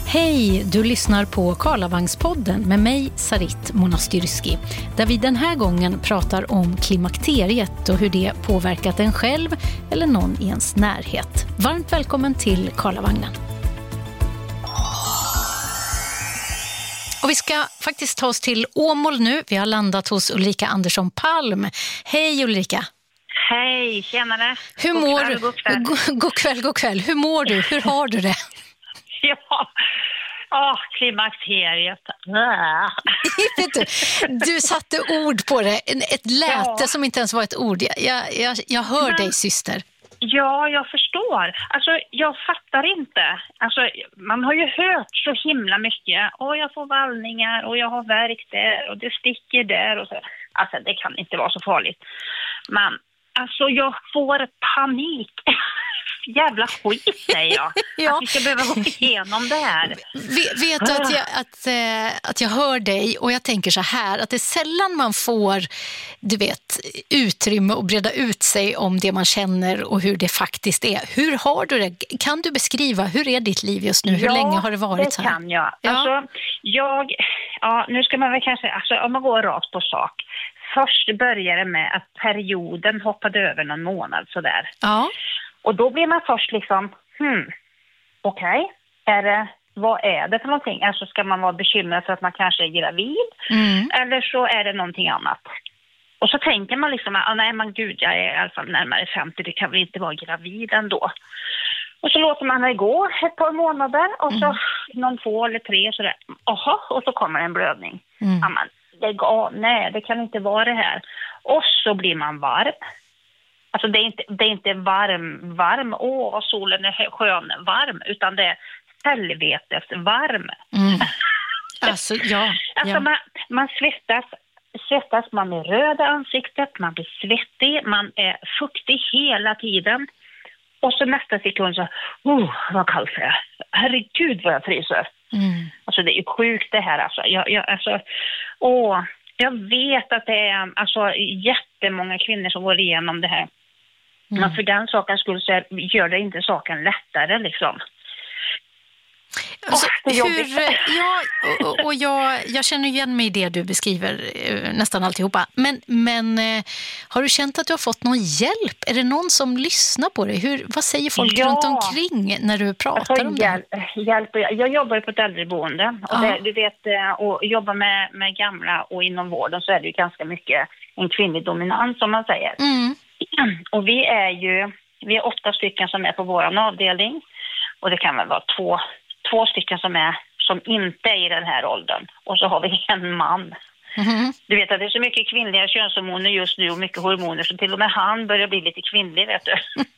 Hej, du lyssnar på Karlavagspodden med mig Sarit Monastyrski, där vi den här gången pratar om klimakteriet och hur det påverkat en själv eller någon i ens närhet. Varmt välkommen till Karlavagnen. Och vi ska faktiskt ta oss till Åmål nu. Vi har landat hos Ulrika Andersson Palm. Hej Ulrika. Hej, tjenare. Hur mår du? God kväll. Hur mår du? Hur har du det? Ja, klimakteriet. Du satte ord på det. Ett läte som inte ens var ett ord. Jag hör dig, syster. Ja, jag förstår. Alltså, jag fattar inte. Alltså, man har ju hört så himla mycket. Jag får vallningar och jag har värk där och det sticker där. Och så. Alltså, det kan inte vara så farligt. Men, alltså, jag får panik. Jävla skit, säger jag. Ja. Att vi ska behöva gå igenom det här. Vet du att jag hör dig, och jag tänker så här, att det är sällan man får, du vet, utrymme att breda ut sig om det man känner och hur det faktiskt är. Hur har du det? Kan du beskriva, hur är ditt liv just nu? Hur länge har det varit så här? Ja, det kan jag. Alltså, nu ska man väl kanske, alltså, om man går rakt på sak. Först började det med att perioden hoppade över någon månad sådär. Ja. Och då blir man först liksom, okej, vad är det för någonting? Alltså ska man vara bekymrad för att man kanske är gravid? Eller så är det någonting annat. Och så tänker man liksom, nej men gud, jag är i alla fall närmare 50, det kan väl inte vara gravid ändå. Och så låter man det gå ett par månader och så någon 2 eller 3 sådär. Och så kommer en blödning. Nej, det kan inte vara det här. Och så blir man varm. Alltså det är inte varm. Vad solen är skön, varm. Utan det är helvetes varm. Alltså, ja. Man svettas, man är röd i ansiktet, man blir svettig, man är fuktig hela tiden. Och så nästa sekund så, vad kallt det är. Herregud vad jag fryser. Alltså det är ju sjukt det här. Alltså. Jag vet att det är alltså jättemånga kvinnor som går igenom det här. Men för den saken skulle så gör det inte saken lättare liksom. Alltså, jag känner igen mig i det du beskriver nästan alltihopa. Men har du känt att du har fått någon hjälp? Är det någon som lyssnar på dig? Vad säger folk runt omkring när du pratar om det? Jag jobbar på ett äldreboende. Och du vet, och jobbar med gamla och inom vården så är det ju ganska mycket en kvinnlig dominans som man säger. Och vi är 8 stycken som är på våran avdelning. Och det kan väl vara två stycken som inte är i den här åldern. Och så har vi en man. Du vet att det är så mycket kvinnliga könshormoner just nu och mycket hormoner så till och med han börjar bli lite kvinnlig, vet du.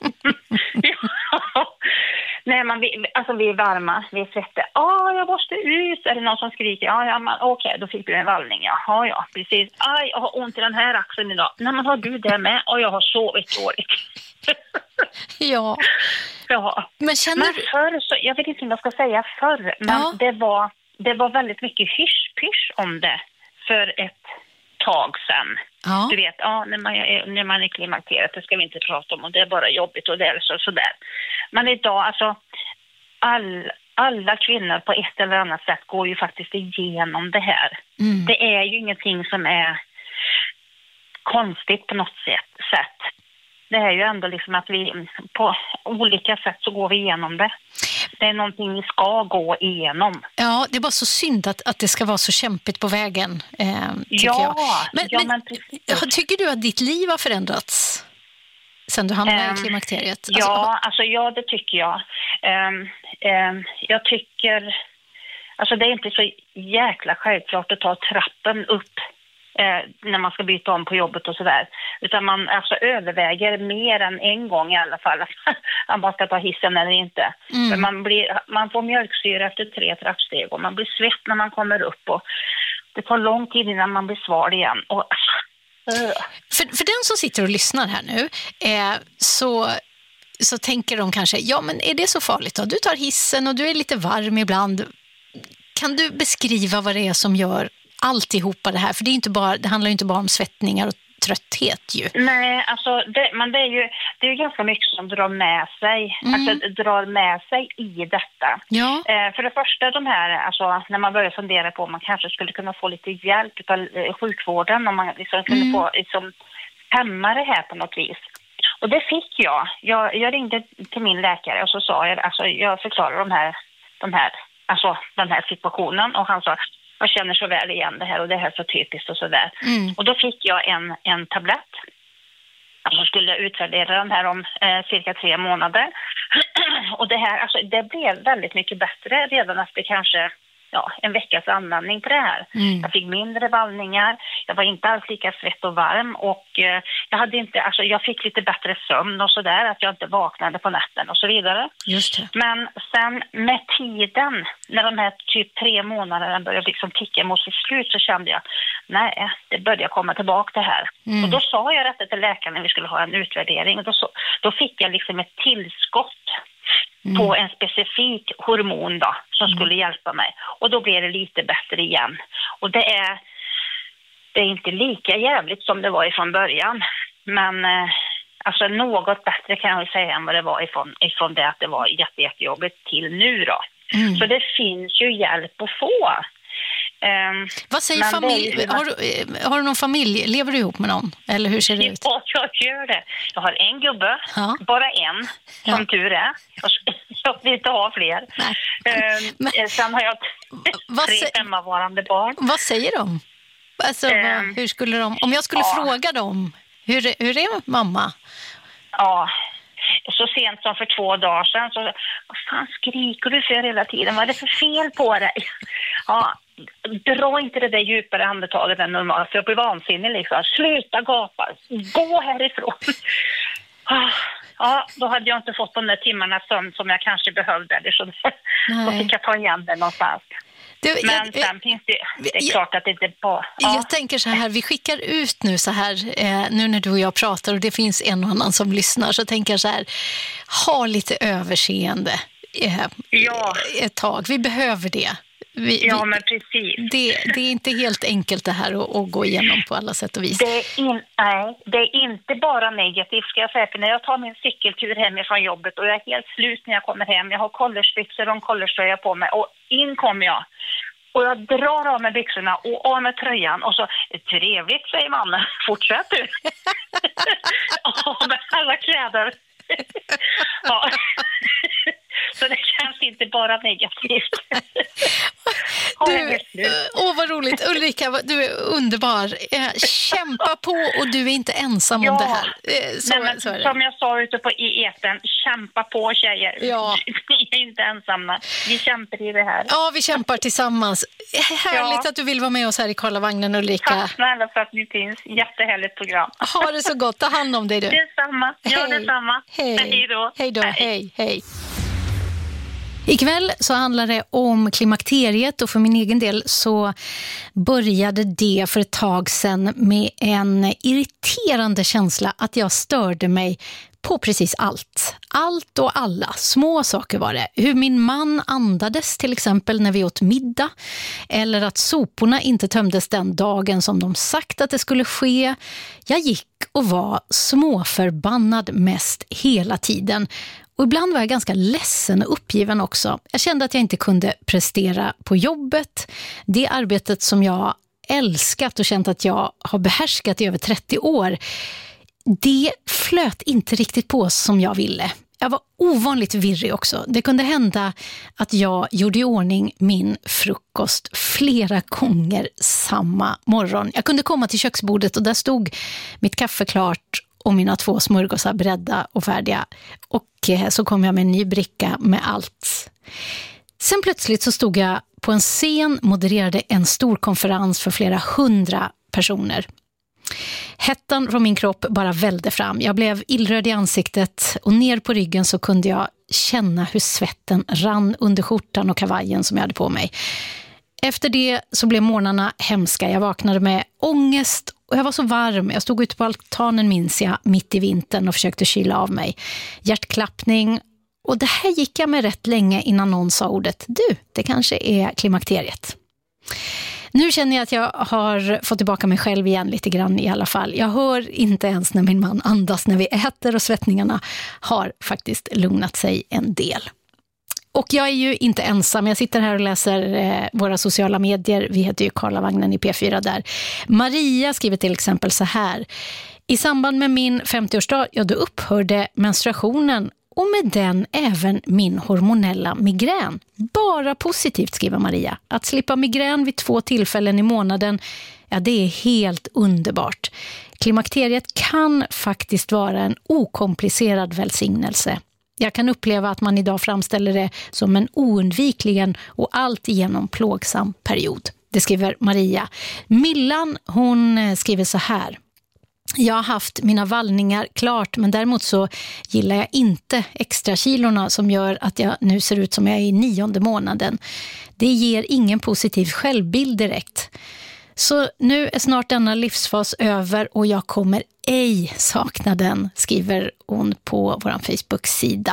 Nej, vi är varma, vi är svettiga. Jag måste ut. Är det någon som skriker? Okej, då fick du en vallning. Ja, precis. Aj, jag har ont i den här axeln idag. Nej, men har du det med? Jag har sovit dåligt. Ja. Men förr, så, jag vet inte vad jag ska säga förr, men det var väldigt mycket hysch-pysch om det för ett tag sedan. Du vet, när man är klimakteriet, det ska vi inte prata om och det är bara jobbigt och det är sådär. Men idag, alltså alla kvinnor på ett eller annat sätt går ju faktiskt igenom det här. Det är ju ingenting som är konstigt på något sätt. Det är ju ändå liksom att vi på olika sätt så går vi igenom det. Det är någonting vi ska gå igenom. Ja, det är bara så synd att det ska vara så kämpigt på vägen, tycker jag. Men tycker du att ditt liv har förändrats sen du hamnade i klimakteriet? Det tycker jag. Jag tycker... Alltså det är inte så jäkla självklart att ta trappen upp när man ska byta om på jobbet och sådär. Utan man överväger mer än en gång i alla fall att man ska ta hissen eller inte. För man får mjölksyra efter 3 trappsteg och man blir svett när man kommer upp och det tar lång tid innan man blir sval igen. För den som sitter och lyssnar här nu så tänker de kanske, men är det så farligt då? Du tar hissen och du är lite varm ibland. Kan du beskriva vad det är som gör alltihopa det här? För det handlar ju inte bara om svettningar och trötthet ju. Nej, alltså men det är ju ganska mycket som drar med sig. Alltså drar med sig i detta. Ja. För det första de här, alltså när man börjar fundera på om man kanske skulle kunna få lite hjälp av sjukvården, om man liksom kunde få liksom hämma det här på något vis. Och det fick jag. Jag ringde till min läkare och så sa jag, alltså jag förklarade den här situationen, och han sa, jag känner så väl igen det här och det här är så typiskt och sådär. Och då fick jag en tablett. Så skulle jag utvärdera den här om cirka 3 månader. Och det här, alltså det blev väldigt mycket bättre redan efter kanske en veckas användning på det här. Jag fick mindre vallningar, jag var inte alls lika svett och varm, och jag fick lite bättre sömn och sådär, att jag inte vaknade på natten och så vidare. Just det. Men sen med tiden, när de här typ 3 månaderna började liksom ticka mot sitt slut, så kände jag, nej, det började komma tillbaka det här. Och då sa jag detta till läkaren när vi skulle ha en utvärdering, och då fick jag liksom ett tillskott på en specifik hormon då, som skulle hjälpa mig. Och då blev det lite bättre igen. Och det är inte lika jävligt som det var ifrån början. Men alltså något bättre kan jag säga än vad det var ifrån det att det var jättejobbigt till nu då. Så det finns ju hjälp att få. Vad säger familj? Har du någon familj? Lever du ihop med någon? Eller hur ser det ut? Ja, jag gör det. Jag har en gubbe, bara en, som tur är. Jag vill inte ha fler. Sen har jag 3 hemmavarande barn. Vad säger de? Alltså, hur skulle de... Om jag skulle fråga dem, hur är mamma? Ja, så sent som för 2 dagar sedan så, vad fan skriker du för hela tiden? Vad är det för fel på dig? Ja, dra inte det där djupare andetaget än normalt, för jag blir vansinnig liksom. Sluta gapa, gå härifrån. Ja, då hade jag inte fått de där timmarna sömn som jag kanske behövde. Eller så då fick jag ta igen det någonstans. Men sen finns det är klart att det inte bara... Ja. Jag tänker så här, vi skickar ut nu så här, nu när du och jag pratar och det finns en och annan som lyssnar, så tänker jag så här, ha lite överseende ett tag. Vi behöver det. Men precis. Det är inte helt enkelt det här att gå igenom på alla sätt och vis. Det är inte bara negativt, ska jag säga. För när jag tar min cykeltur hemifrån jobbet och jag är helt slut när jag kommer hem. Jag har collegebyxor och en collegetröja på mig och in kommer jag. Och jag drar av med byxorna och av med tröjan och så, trevligt säger man, fortsätt du. Med alla kläder. Ja. Så det känns inte bara negativt. Vad roligt. Ulrika, du är underbar. Kämpa på, och du är inte ensam om det här. Så är det. Som jag sa ute i etern, kämpa på tjejer. Ja. Ni är inte ensamma. Vi kämpar i det här. Ja, vi kämpar tillsammans. Härligt att du vill vara med oss här i Karlavagnen, Ulrika. Tack snälla för att ni finns. Jättehärligt program. Ha det så gott. Ta hand om dig du. Detsamma. Ja, detsamma. Hej då. Hej då. Hej. Ikväll så handlar det om klimakteriet, och för min egen del så började det för ett tag sedan med en irriterande känsla att jag störde mig på precis allt. Allt och alla. Små saker var det. Hur min man andades till exempel när vi åt middag. Eller att soporna inte tömdes den dagen som de sagt att det skulle ske. Jag gick och var småförbannad mest hela tiden. Och ibland var jag ganska ledsen och uppgiven också. Jag kände att jag inte kunde prestera på jobbet. Det arbetet som jag älskat och känt att jag har behärskat i över 30 år. Det flöt inte riktigt på som jag ville. Jag var ovanligt virrig också. Det kunde hända att jag gjorde i ordning min frukost flera gånger samma morgon. Jag kunde komma till köksbordet och där stod mitt kaffe klart och mina 2 smörgåsar beredda och färdiga. Och så kom jag med en ny bricka med allt. Sen plötsligt så stod jag på en scen, modererade en stor konferens för flera 100 personer. Hettan från min kropp bara vällde fram. Jag blev illröd i ansiktet och ner på ryggen så kunde jag känna hur svetten rann under skjortan och kavajen som jag hade på mig. Efter det så blev morgnarna hemska. Jag vaknade med ångest och jag var så varm. Jag stod ute på altanen, minns jag, mitt i vintern och försökte kyla av mig. Hjärtklappning. Och det här gick jag med rätt länge innan någon sa ordet: du, det kanske är klimakteriet. Nu känner jag att jag har fått tillbaka mig själv igen lite grann i alla fall. Jag hör inte ens när min man andas när vi äter och svettningarna har faktiskt lugnat sig en del. Och jag är ju inte ensam. Jag sitter här och läser våra sociala medier. Vi heter ju Karlavagnen i P4 där. Maria skriver till exempel så här. I samband med min 50-årsdag, då upphörde menstruationen och med den även min hormonella migrän. Bara positivt, skriver Maria. Att slippa migrän vid 2 tillfällen i månaden, ja, det är helt underbart. Klimakteriet kan faktiskt vara en okomplicerad välsignelse. Jag kan uppleva att man idag framställer det som en oundvikligen och alltigenom plågsam period. Det skriver Maria. Millan, hon skriver så här. Jag har haft mina vallningar klart, men däremot så gillar jag inte extra kilorna som gör att jag nu ser ut som jag är i 9:e månaden. Det ger ingen positiv självbild direkt. Så nu är snart denna livsfas över och jag kommer ej sakna den, skriver hon på vår Facebook-sida.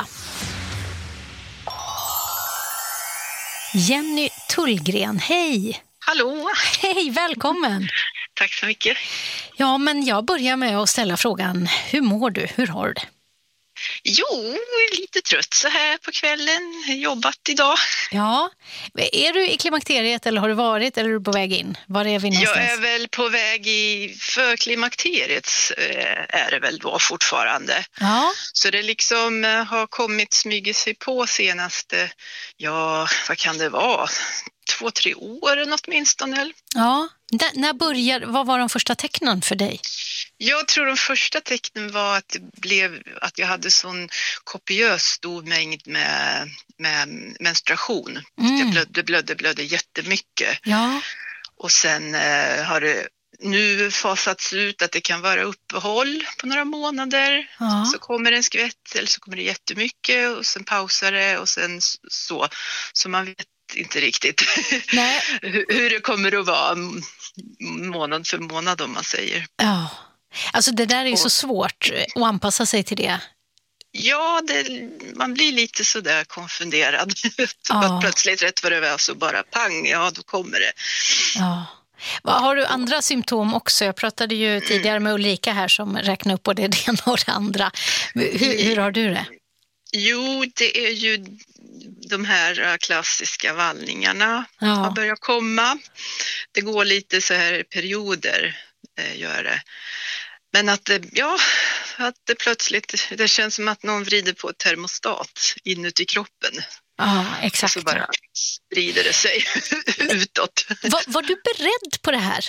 Jenny Tullgren, hej! Hallå! Hej, välkommen! Tack så mycket. Ja, men jag börjar med att ställa frågan, hur mår du? Hur har du det? Jo, lite trött så här på kvällen. Jobbat idag. Ja, är du i klimakteriet eller har du varit eller är du på väg in? Var är vi någonstans? Jag är väl på väg för klimakteriet är det väl då fortfarande. Ja. Så det liksom har kommit smyga sig på senaste, ja vad kan det vara? 2-3 år åtminstone. Ja, vad var de första tecknen för dig? Jag tror de första tecknen var att jag hade sån kopiös stor mängd med menstruation. Jag blödde jättemycket. Ja. Och sen har det nu fasats ut att det kan vara uppehåll på några månader. Ja. Så kommer en skvätt eller så kommer det jättemycket och sen pausar det och sen så. Så man vet inte riktigt hur det kommer att vara månad för månad om man säger. Ja, alltså det där är ju så svårt att anpassa sig till det. Ja, man blir lite sådär konfunderad. Att plötsligt rätt vad det var så bara pang, ja då kommer det. Ja. Har du andra symptom också? Jag pratade ju tidigare med Ulrika här som räknar upp både det ena och det andra. Hur har du det? Jo, det är ju de här klassiska vallningarna har börjat komma. Det går lite så här perioder, gör det. Men att det plötsligt, det känns som att någon vrider på ett termostat inuti kroppen. Ja, exakt. Och så bara sprider det sig utåt. Var du beredd på det här?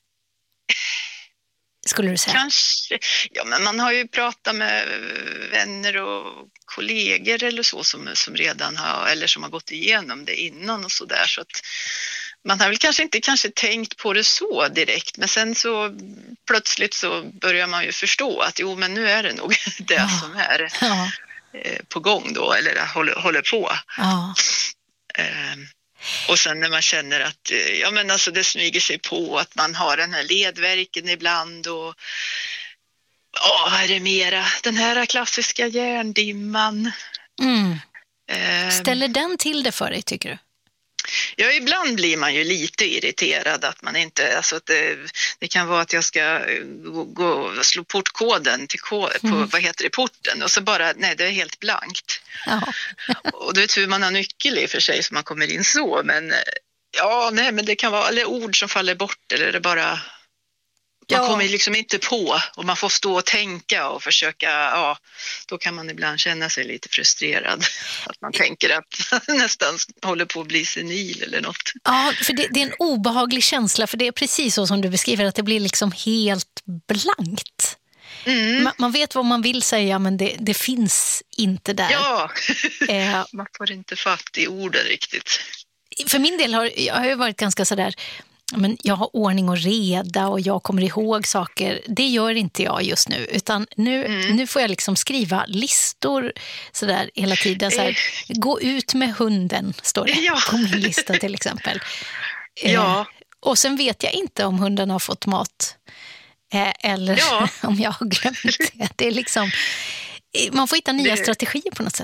Skulle du säga? Kanske. Ja, men man har ju pratat med vänner och kollegor eller så som redan har, eller som har gått igenom det innan och så där. Så att man har väl kanske inte tänkt på det så direkt, men sen så plötsligt så börjar man ju förstå att jo, men nu är det nog det som är på gång då, eller håller på. Ja. Och sen när man känner att alltså det smyger sig på att man har den här ledvärken ibland och vad är det mera? Den här klassiska hjärndimman. Ställer den till det för dig, tycker du? Ja, ibland blir man ju lite irriterad att man inte, alltså att det kan vara att jag ska gå och slå portkoden på, porten och så bara, nej det är helt blankt. Ja. Och du vet hur man har nyckel i för sig så man kommer in så, men men det kan vara eller ord som faller bort eller det bara, man kommer liksom inte på och man får stå och tänka och försöka, då kan man ibland känna sig lite frustrerad. Att man tänker att nästan håller på att bli senil eller något. Ja, för det är en obehaglig känsla, för det är precis så som du beskriver, att det blir liksom helt blankt. Man vet vad man vill säga, men det finns inte där. Ja, man får inte fatt i orden riktigt. För min del har jag ju varit ganska sådär, men jag har ordning och reda och jag kommer ihåg saker. Det gör inte jag just nu, utan nu får jag liksom skriva listor sådär hela tiden. Så här, gå ut med hunden, står det på min lista till exempel. Och sen vet jag inte om hunden har fått mat eller om jag har glömt det. Det är liksom, man får hitta nya strategier på något sätt.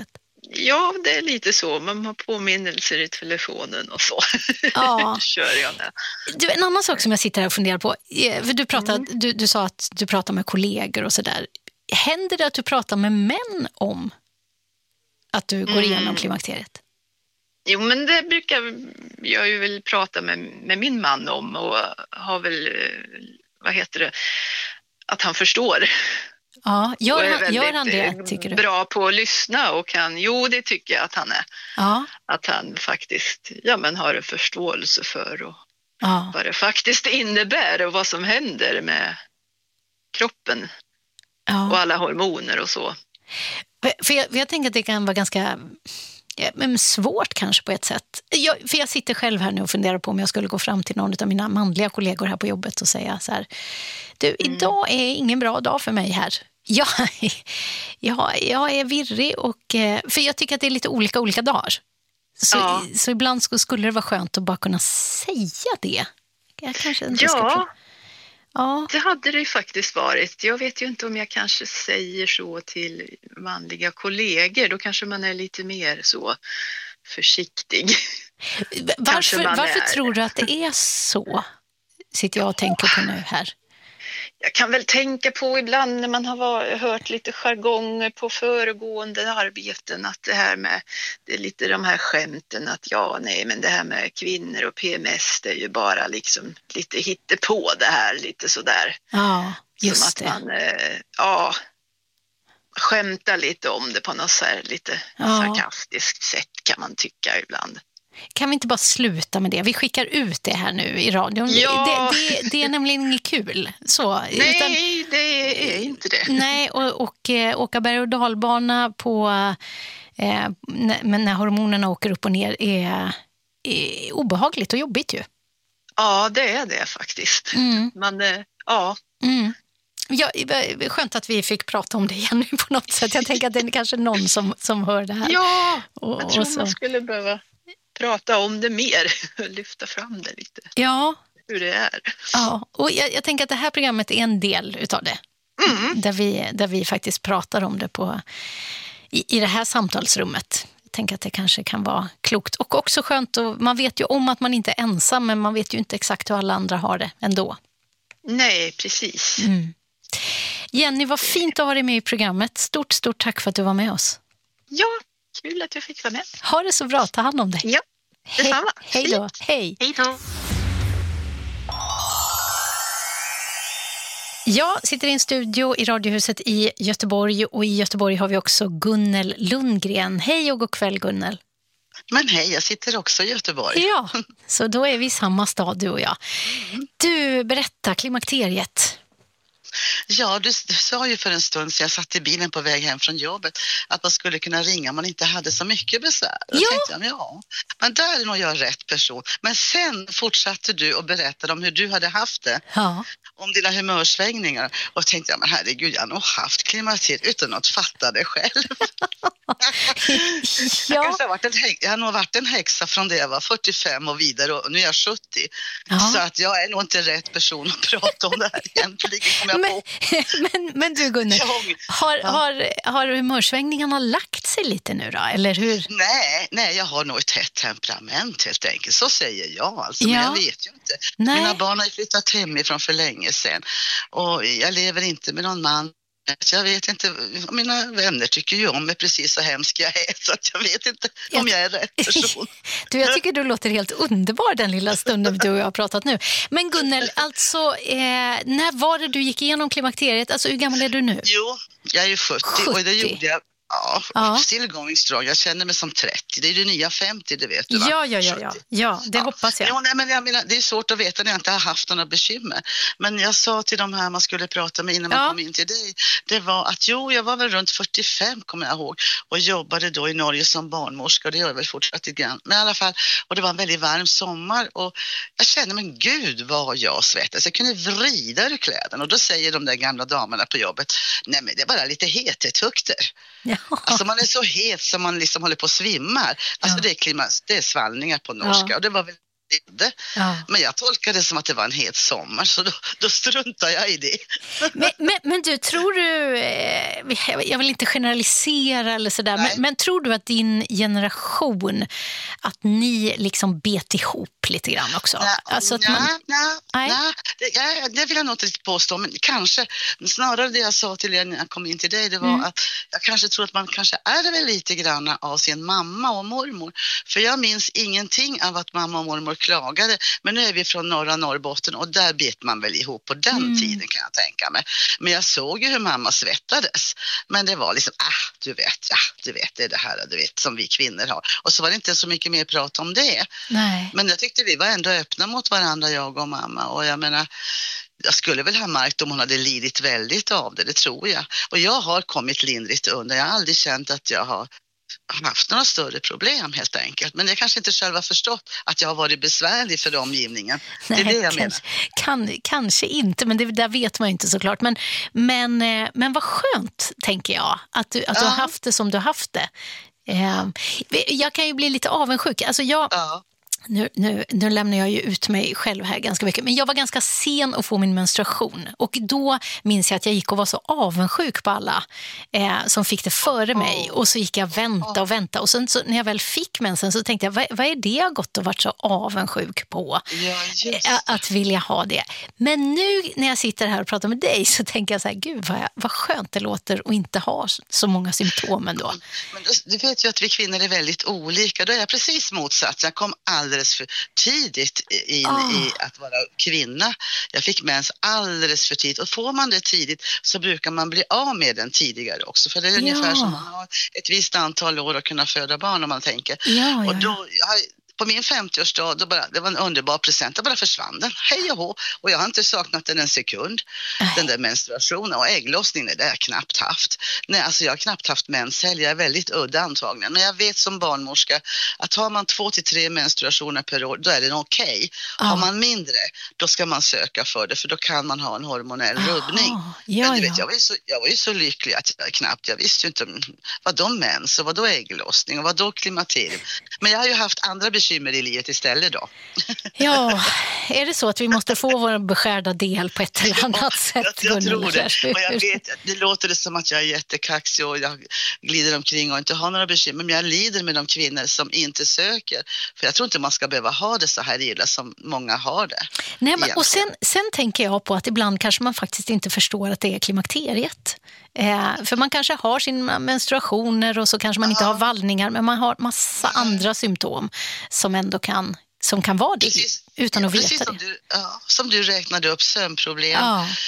Ja, det är lite så. Man har påminnelser i telefonen och så. Ja. Kör jag med. Du, en annan sak som jag sitter här och funderar på. För du sa att du pratar med kollegor och sådär. Händer det att du pratar med män om att du går igenom klimakteriet? Jo, men det brukar jag ju väl prata med min man om och har väl, att han förstår. Ja, gör han det, tycker du? Bra på att lyssna och det tycker jag att han är. Ja. Att han faktiskt har en förståelse för och vad det faktiskt innebär och vad som händer med kroppen och alla hormoner och så. För jag tänker att det kan vara ganska svårt kanske på ett sätt. För jag sitter själv här nu och funderar på om jag skulle gå fram till någon av mina manliga kollegor här på jobbet och säga så här: du, idag är ingen bra dag för mig här. Jag är virrig för jag tycker att det är lite olika dagar. Så ibland skulle det vara skönt att bara kunna säga det. Jag kanske inte Ja, det hade det ju faktiskt varit. Jag vet ju inte om jag kanske säger så till manliga kollegor. Då kanske man är lite mer så försiktig. Varför tror du att det är så? Sitter jag och tänker på nu här. Jag kan väl tänka på ibland när man har hört lite jargonger på föregående arbeten att det är lite de här skämten att men det här med kvinnor och PMS, det är ju bara liksom lite hittepå det här, lite sådär. Ja, just som att man skämtar lite om det på något så här lite sarkastiskt sätt kan man tycka ibland. Kan vi inte bara sluta med det? Vi skickar ut det här nu i radion. Ja. Det är nämligen inget kul. Så, nej, det är inte det. Nej, och åka berg- och dalbana men när hormonerna åker upp och ner är obehagligt och jobbigt ju. Ja, det är det faktiskt. Ja, skönt att vi fick prata om det igen nu på något sätt. Jag tänker att det är kanske någon som hör det här. Ja, jag tror man skulle behöva prata om det mer, lyfta fram det lite. Ja. Hur det är. Ja, och jag tänker att det här programmet är en del utav det. Där vi faktiskt pratar om det i det här samtalsrummet. Jag tänker att det kanske kan vara klokt och också skönt. Och man vet ju om att man inte är ensam, men man vet ju inte exakt hur alla andra har det ändå. Nej, precis. Jenny, vad fint att ha dig med i programmet. Stort tack för att du var med oss. Ja, kul att jag fick vara med. Ha det så bra, ta hand om dig. Ja, detsamma. Hej då. Hej. Hej då. Jag sitter i en studio i Radiohuset i Göteborg och i Göteborg har vi också Gunnel Lundgren. Hej och god kväll, Gunnel. Men hej, jag sitter också i Göteborg. Ja, så då är vi i samma stad du och jag. Du, berätta, klimakteriet. Ja, du sa ju för en stund sedan jag satt i bilen på väg hem från jobbet att man skulle kunna ringa om man inte hade så mycket besvär. Då tänkte jag, men där är nog jag rätt person. Men sen fortsatte du och berättade om hur du hade haft det. Ja. Om dina humörsvängningar. Och tänkte jag, men herregud, jag har nog haft klimakteriet utan att fatta det själv. Jag har nog varit en häxa från det jag var 45 och vidare och nu är jag 70. Ja. Så att jag är nog inte rätt person att prata om det här egentligen. Men du Gunnel, har humörsvängningarna lagt sig lite nu då, eller hur? Nej, jag har nog ett hett temperament helt enkelt, så säger jag alltså, men jag vet ju inte. Nej. Mina barn har ju flyttat hemifrån för länge sedan och jag lever inte med någon man. Jag vet inte, mina vänner tycker ju om mig precis så hemsk jag är så att jag vet inte om jag är rätt person. Du, jag tycker du låter helt underbar den lilla stunden du och jag har pratat nu. Men Gunnel, alltså, när var det du gick igenom klimakteriet? Alltså hur gammal är du nu? Jo, jag är ju 70. Och det gjorde jag. Ja, still going strong. Jag känner mig som 30. Det är ju nya 50, det vet du va? Ja, det hoppas jag. Jo, nej, men jag menar, det är svårt att veta när jag inte har haft några bekymmer. Men jag sa till de här man skulle prata med innan man kom in till dig, det var att jag var väl runt 45 kommer jag ihåg och jobbade då i Norge som barnmorska och det gör jag väl fortsatt grann. Men i alla fall, och det var en väldigt varm sommar och jag kände, men gud vad jag svettas. Jag kunde vrida ur kläderna och då säger de där gamla damerna på jobbet, nej men det är bara lite hetetukter. Ja. Alltså man är så het som man liksom håller på att svimma. Alltså det är svallningar på norska och det var väl Men jag tolkade det som att det var en het sommar, så då struntar jag i det. Men du, tror du, jag vill inte generalisera eller sådär, men tror du att din generation, att ni liksom bet ihop lite grann också? Det vill jag nog inte påstå, men kanske, snarare det jag sa till er när jag kom in till dig, det var att jag kanske tror att man kanske är väl lite grann av sin mamma och mormor. För jag minns ingenting av att mamma och mormor klagade, men nu är vi från norra Norrbotten och där bet man väl ihop på den tiden, kan jag tänka mig. Men jag såg ju hur mamma svettades, men det var liksom, du vet, det är det här du vet, som vi kvinnor har. Och så var det inte så mycket mer prat om det. Nej. Men jag tyckte vi var ändå öppna mot varandra, jag och mamma, och jag menar, jag skulle väl ha märkt om hon hade lidit väldigt av det tror jag. Och jag har kommit lindrigt undan. Jag har aldrig känt att jag har haft några större problem helt enkelt. Men jag kanske inte själv har förstått att jag har varit besvärlig för omgivningen. Nej, det är det jag menar. Kanske inte, men det där vet man ju inte såklart. Men vad skönt, tänker jag, att du har haft det som du har haft det. Jag kan ju bli lite avundsjuk. Alltså Nu lämnar jag ju ut mig själv här ganska mycket. Men jag var ganska sen att få min menstruation. Och då minns jag att jag gick och var så avundsjuk på alla som fick det före mig. Och så gick jag vänta. Och sen så, när jag väl fick mensen så tänkte jag, vad är det jag gått och varit så avundsjuk på? Att vilja ha det. Men nu när jag sitter här och pratar med dig så tänker jag så här, gud vad skönt det låter att inte ha så många symptom ändå. Men du vet ju att vi kvinnor är väldigt olika. Då är jag precis motsatt. Jag kom alldeles för tidigt in i att vara kvinna. Jag fick mens alldeles för tidigt. Och får man det tidigt så brukar man bli av med den tidigare också. För det är ungefär som man har ett visst antal år att kunna föda barn, om man tänker. Och då... På min 50-årsdag, det var en underbar present, då bara försvann den. Hej och hå. Och jag har inte saknat den en sekund. Den där menstruationen och ägglossningen, det har jag knappt haft. Nej, alltså jag har knappt haft menshelg. Jag är väldigt udda antagligen. Men jag vet som barnmorska att har man 2 till 3 menstruationer per år, då är det okej. Har man mindre, då ska man söka för det. För då kan man ha en hormonell rubbning. Men du vet, jag var ju så lycklig att jag visste ju inte vad de mens och vad då ägglossning och vad då klimakterium. Men jag har ju haft andra bekymmer i livet istället då. Ja, är det så att vi måste få vår beskärda del på ett eller annat sätt? Jag tror det. Och jag vet, det låter som att jag är jättekaxig och jag glider omkring och inte har några bekymmer. Men jag lider med de kvinnor som inte söker. För jag tror inte man ska behöva ha det så här illa som många har det. Nej, men, och sen tänker jag på att ibland kanske man faktiskt inte förstår att det är klimakteriet. För man kanske har sina menstruationer och så kanske man inte har vallningar, men man har massa andra symptom som ändå kan vara det utan att veta det. Som du räknade upp, sömnproblem,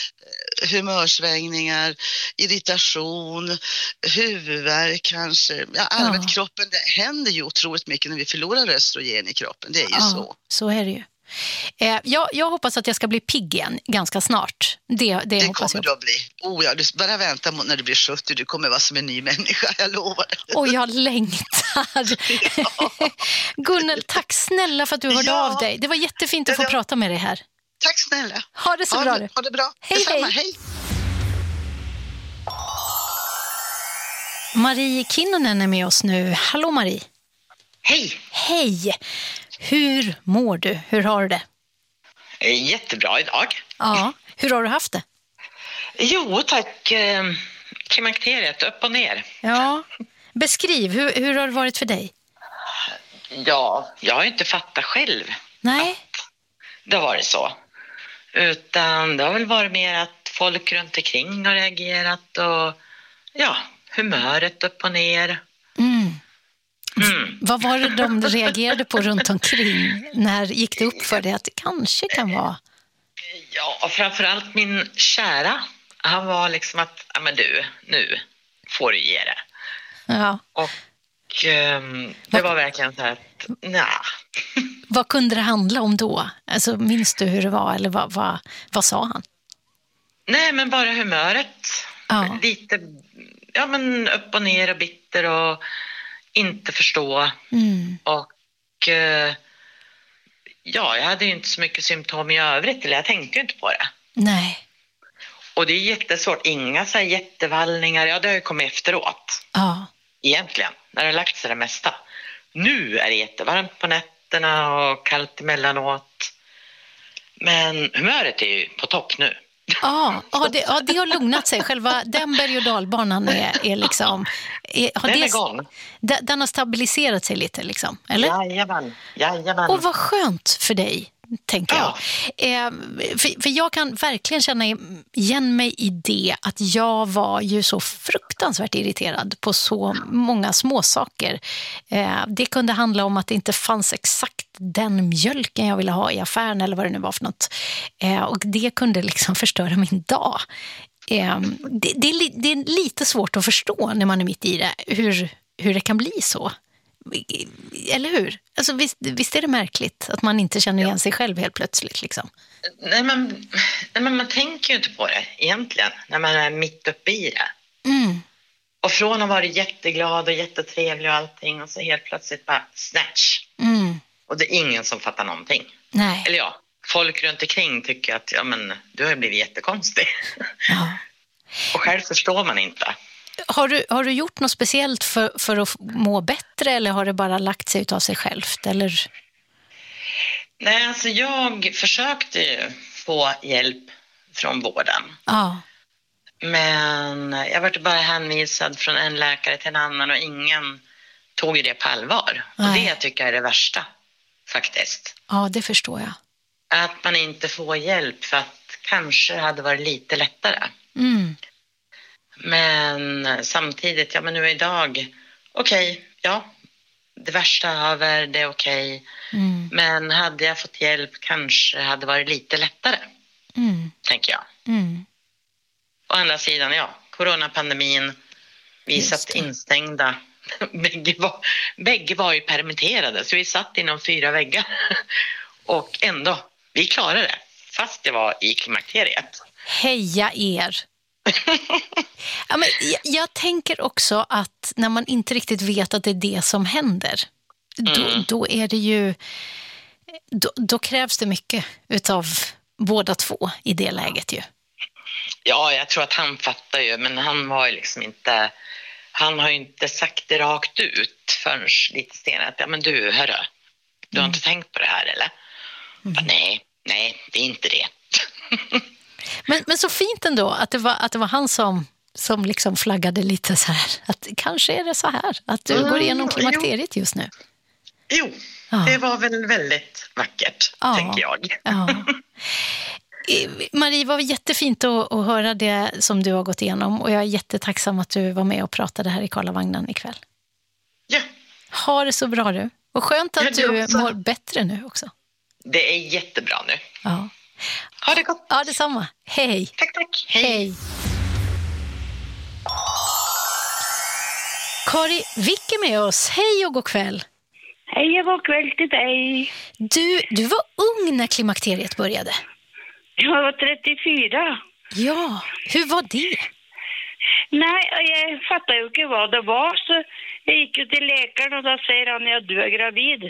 humörsvängningar, irritation, huvudvärk kanske. Allmänt kroppen, det händer ju otroligt mycket när vi förlorar östrogen i kroppen, det är ju så. Så är det ju. Jag hoppas att jag ska bli pigg igen ganska snart. Det hoppas kommer jag. Du att bli. Du bara vänta när du blir 70. Du kommer vara som en ny människa, jag lovar. Och jag längtar. Gunnel, tack snälla för att du hörde av dig. Det var jättefint att få prata med dig här. Tack snälla. Ha det så bra. Ha det bra. Hej. Marie Kinnunen är med oss nu. Hallå Marie. Hej. Hur mår du? Hur har du det? Jättebra idag. Ja. Hur har du haft det? Jo, tack. Klimakteriet, upp och ner. Ja. Beskriv, hur har det varit för dig? Ja, jag har inte fattat själv. Nej. Det har varit så. Utan det har väl varit mer att folk runt omkring har reagerat och humöret upp och ner. Vad var det de reagerade på runt omkring? När gick det upp för dig att det kanske kan vara? Ja, framförallt min kära. Han var liksom att, men du, nu får du ge det. Ja. Och det var verkligen så här att, Vad kunde det handla om då? Alltså, minns du hur det var? Eller vad sa han? Nej, men bara humöret. Ja. Lite, men upp och ner och bitter och inte förstå. Och jag hade ju inte så mycket symptom i övrigt, eller jag tänkte ju inte på det. Nej. Och det är jättesvårt, inga så här jättevallningar, det har ju kommit efteråt. Ja. Egentligen, när det har lagt sig det mesta. Nu är det jättevarmt på nätterna och kallt emellanåt. Men humöret är ju på topp nu. Det har lugnat sig. Själva den berg- och dalbanan är liksom... Den har stabiliserat sig lite, liksom, eller? Jajamän. Och vad skönt för dig, tänker jag. För jag kan verkligen känna igen mig i det att jag var ju så fruktansvärt irriterad på så många små saker. Det kunde handla om att det inte fanns exakt den mjölken jag ville ha i affären eller vad det nu var för något. Och det kunde liksom förstöra min dag. Det är lite svårt att förstå när man är mitt i det, hur det kan bli så. Eller hur? Alltså, visst är det märkligt att man inte känner igen sig själv helt plötsligt, liksom? Nej, men man tänker ju inte på det egentligen när man är mitt uppe i det. Och från att vara jätteglad och jättetrevlig och allting, och så helt plötsligt bara snatch. Och det är ingen som fattar någonting. Nej. Eller folk runt omkring tycker att du har blivit jättekonstig. Ja. Och själv förstår man inte. Har du gjort något speciellt för att må bättre, eller har det bara lagt sig ut av sig självt? Eller? Nej, alltså jag försökte ju få hjälp från vården. Ja. Men jag var bara hänvisad från en läkare till en annan och ingen tog ju det på allvar. Nej. Och det tycker jag är det värsta, faktiskt. Ja, det förstår jag. Att man inte får hjälp, för att kanske hade varit lite lättare. Men samtidigt, men nu idag, det värsta över, det är okej. Men hade jag fått hjälp kanske hade varit lite lättare, tänker jag. Å andra sidan, coronapandemin, vi satt instängda. Bägge var ju permitterade, så vi satt inom 4 väggar. Och ändå, vi klarade det, fast det var i klimakteriet. Heja er! Men jag tänker också att när man inte riktigt vet att det är det som händer, då är det ju, då krävs det mycket utav båda två i det läget ju. Ja, jag tror att han fattar ju, men han var ju liksom inte, han har ju inte sagt det rakt ut förrän lite senare att men du, hörru, du har inte tänkt på det här, eller? Nej, det är inte det. Men så fint ändå att det var han som liksom flaggade lite så här, att kanske är det så här att du går igenom klimakteriet just nu. Jo, det var väl väldigt vackert, tänker jag. Marie, var jättefint att höra det som du har gått igenom, och jag är jättetacksam att du var med och pratade här i Karlavagnen ikväll. Ja. Ha det så bra du. Och skönt att du mår bättre nu också. Det är jättebra nu. Ja. Ha det gott. Ja, detsamma. Hej. Tack. Hej. Kari Wick är med oss. Hej och god kväll. Hej och god kväll till dig. Du var ung när klimakteriet började. Jag var 34. Ja, hur var det? Nej, jag fattar ju inte vad det var, så jag gick ju till läkaren och då säger han att du är gravid.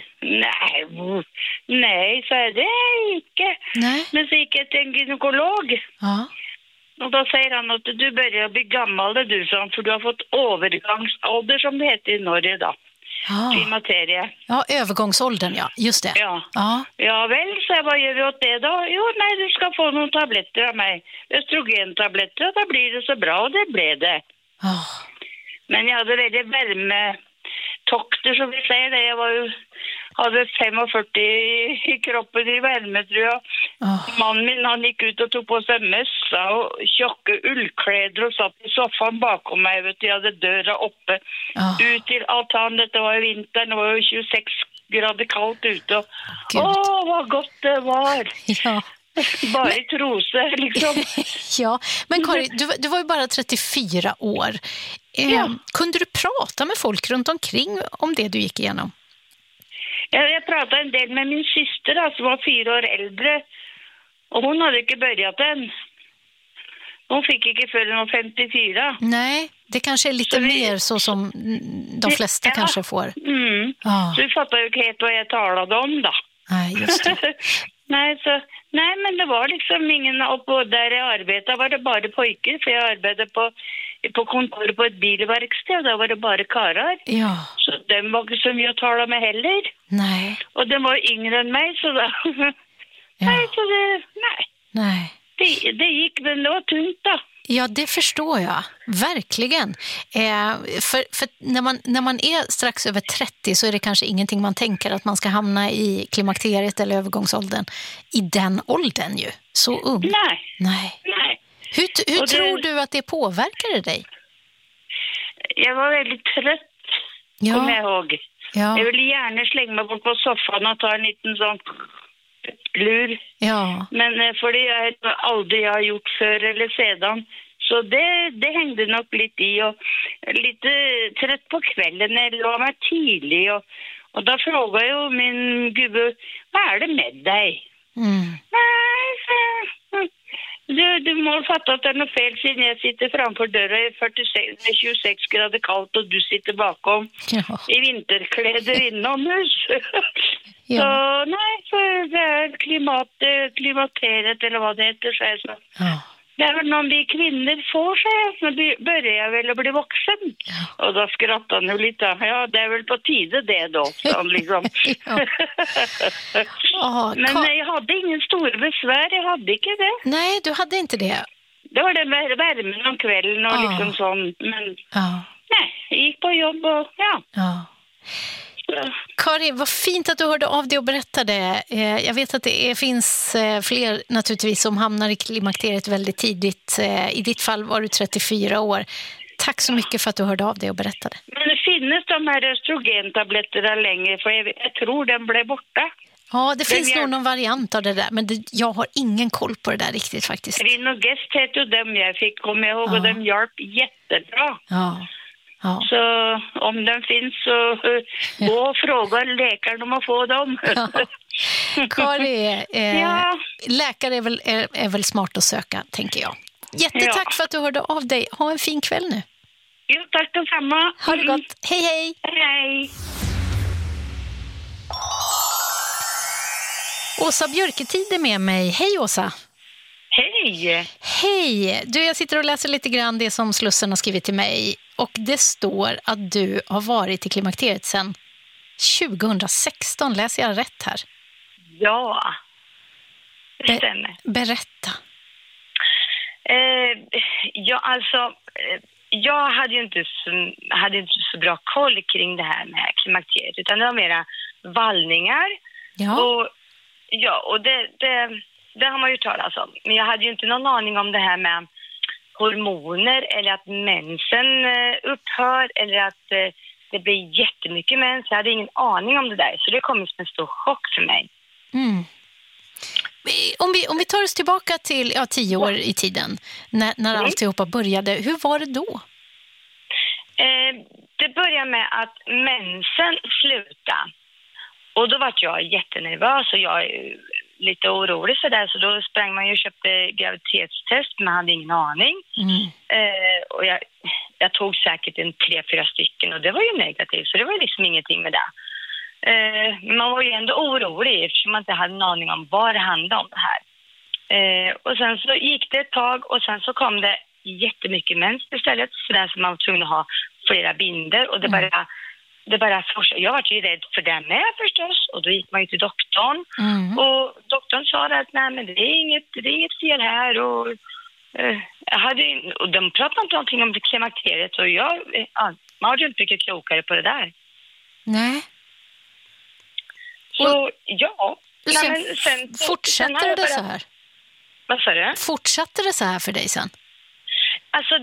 Nej, så är det inte. Nej. Men så gick jag till en gynekolog. Ja. Och då säger han att du börjar bli gammal, du, för du har fått övergångsålder, som det heter i Norge då. Klimakteriet. Ja, övergångsåldern, ja. Just det. Ja väl, så vad gör vi åt det då? Jo, nej, du ska få några tabletter av mig. Östrogentabletter, och då blir det så bra, och det blev det. Men jag hade väldigt värmetokter, som vi säger det. Jag hade 45 i kroppen i värme, tror jag. Mannen min, han gick ut och tog på sig mössa och tjocka ullkläder och satt i soffan bakom mig. Vet du, jag hade dörren uppe. Ut till altanen, det var i vintern, det var ju 26 grader kallt ute. Vad gott det var! Ja. Bara i trosor, liksom. Ja, men Kari, du var ju bara 34 år. Kunde du prata med folk runt omkring om det du gick igenom? Jag pratade en del med min syster som var 4 år äldre. Och hon hade inte börjat än. Hon fick inte förrän hon 54. Nej, det kanske är lite mer så som de flesta kanske får. Så vi fattar ju inte helt vad jag talade om då. Nej, just det. Nej, men det var liksom ingen, och där jag arbetade var det bara pojkar, för jag arbetade på på kontoret på ett bilverkstad, där var det bara karlar. Ja. Så den var inte som jag talade med heller. Nej. Och den var yngre än mig, så då... Ja. Nej, så det... Nej. Det gick, men det var tungt då. Ja, det förstår jag. Verkligen. För när man är strax över 30 så är det kanske ingenting man tänker att man ska hamna i klimakteriet eller övergångsåldern i den åldern ju. Så ung. Nej. Hur tror du att det påverkade dig? Jag var väldigt trött, kommer jag ihåg. Ja. Jag ville gärna slänga mig bort på soffan och ta en liten sån lur. Ja. Men för det är aldrig jag har gjort förr eller sedan. Så det hängde nog lite i, och lite trött på kvällen när jag låg mig tidigt, och då frågade jag min gubbe, vad är det med dig? Nej, du må fatta att det är något fel sedan jag sitter framför dörren 26 grader kallt och du sitter bakom i vinterkläder inomhus. Ja. Så nej, för det är klimakteriet eller vad det heter, så jag. Ja. Det är väl någon vi kvinnor får, så nu börjar jag väl att bli vuxen. Ja. Och då skrattade han nu lite. Ja, det är väl på tiden det då. Så liksom. Men jag hade ingen stor besvär, jag hade inte det. Nej, du hade inte det. Det var det värmen om kvällen och liksom sånt. Men nej, jag gick på jobb och ja. Karin, vad fint att du hörde av dig och berättade. Jag vet att det finns fler naturligtvis som hamnar i klimakteriet väldigt tidigt. I ditt fall var du 34 år. Tack så mycket för att du hörde av dig och berättade. Men det finns de här östrogentabletterna längre, för jag tror den blev borta. Ja, det finns nog någon variant av det där, men jag har ingen koll på det där riktigt faktiskt. Rinogest heter ju dem jag fick, kommer jag ihåg, och de hjälp jättebra. Ja. Så om den finns så gå och fråga läkaren om att få dem. Kari, läkare är väl smart att söka, tänker jag. Jättetack för att du hörde av dig. Ha en fin kväll nu. Jo, tack detsamma. Ha det gott. Hej, hej. Hej. Åsa Björketid är med mig. Hej, Åsa. Hej! Hej! Du, jag sitter och läser lite grann det som Slussen har skrivit till mig. Och det står att du har varit i klimakteriet sedan 2016. Läser jag rätt här? Ja, det stämmer. Berätta. Jag hade ju inte så bra koll kring det här med klimakteriet. Utan det var mera vallningar. Och det har man ju talat om. Men jag hade ju inte någon aning om det här med hormoner, eller att mensen upphör, eller att det blir jättemycket mens. Jag hade ingen aning om det där. Så det kom som en stor chock för mig. Mm. Om vi tar oss tillbaka till 10 år i tiden, när alltihopa började. Hur var det då? Det började med att mensen slutade. Och då var jag jättenervös och jag lite orolig för det, så då sprang man ju och köpte graviditetstest, men hade ingen aning. Och jag tog säkert 3-4 stycken och det var ju negativt, så det var liksom ingenting med det. Man var ju ändå orolig eftersom man inte hade en aning om vad det handlade om det här. Och sen så gick det ett tag och sen så kom det jättemycket mens istället, för det som man var tvungen att ha flera binder, och det bara jag var ju rädd för det med förstås, och då gick man ju till doktorn och doktorn sa att nej, men det är inget fel här, och och de pratade inte någonting om klimakteriet, och man hade ju inte mycket klokare på det där. Nej. Så sen fortsatte det så här? Vad sa du? Fortsatte det så här för dig sen? Alltså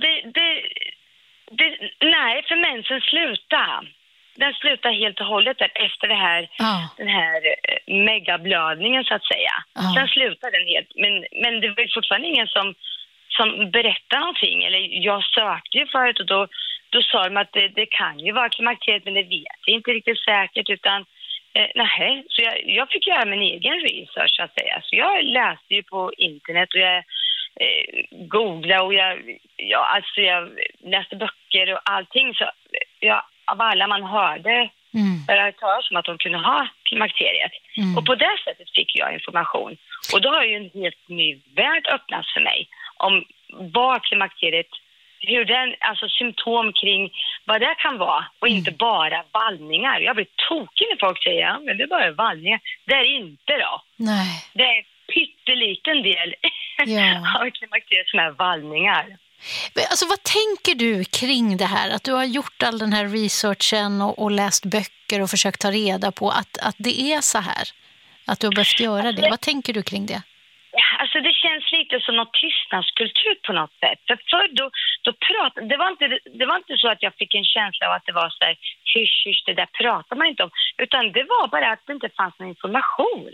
nej, för mensen slutade. Den slutar helt och hållet där efter det här, den här megablödningen så att säga. Sen slutar den helt. Men det var fortfarande ingen som berättade någonting. Eller jag sökte ju förut, och då sa de att det kan ju vara klimakteriet, men det vet jag inte riktigt säkert. Utan så jag fick göra min egen research så att säga. Så jag läste ju på internet och jag googlade och jag läste böcker och allting. Så av alla man hörde började talas om att de kunde ha klimakteriet. Och på det sättet fick jag information. Och då har ju en helt ny värld öppnats för mig om vad klimakteriet hur den, alltså symptom kring vad det kan vara och inte bara vallningar. Jag blir tokig när folk säger, ja, men det är bara vallningar. Det är inte då. Nej. Det är en pytteliten del av klimakteriet som är vallningar. Alltså, vad tänker du kring det här? Att du har gjort all den här researchen och läst böcker och försökt ta reda på att det är så här. Att du har behövt göra det. Vad tänker du kring det? Alltså det känns lite som någon tystnadskultur på något sätt. För då pratade, det var inte så att jag fick en känsla av att det var så här hysch, det där pratar man inte om. Utan det var bara att det inte fanns någon information.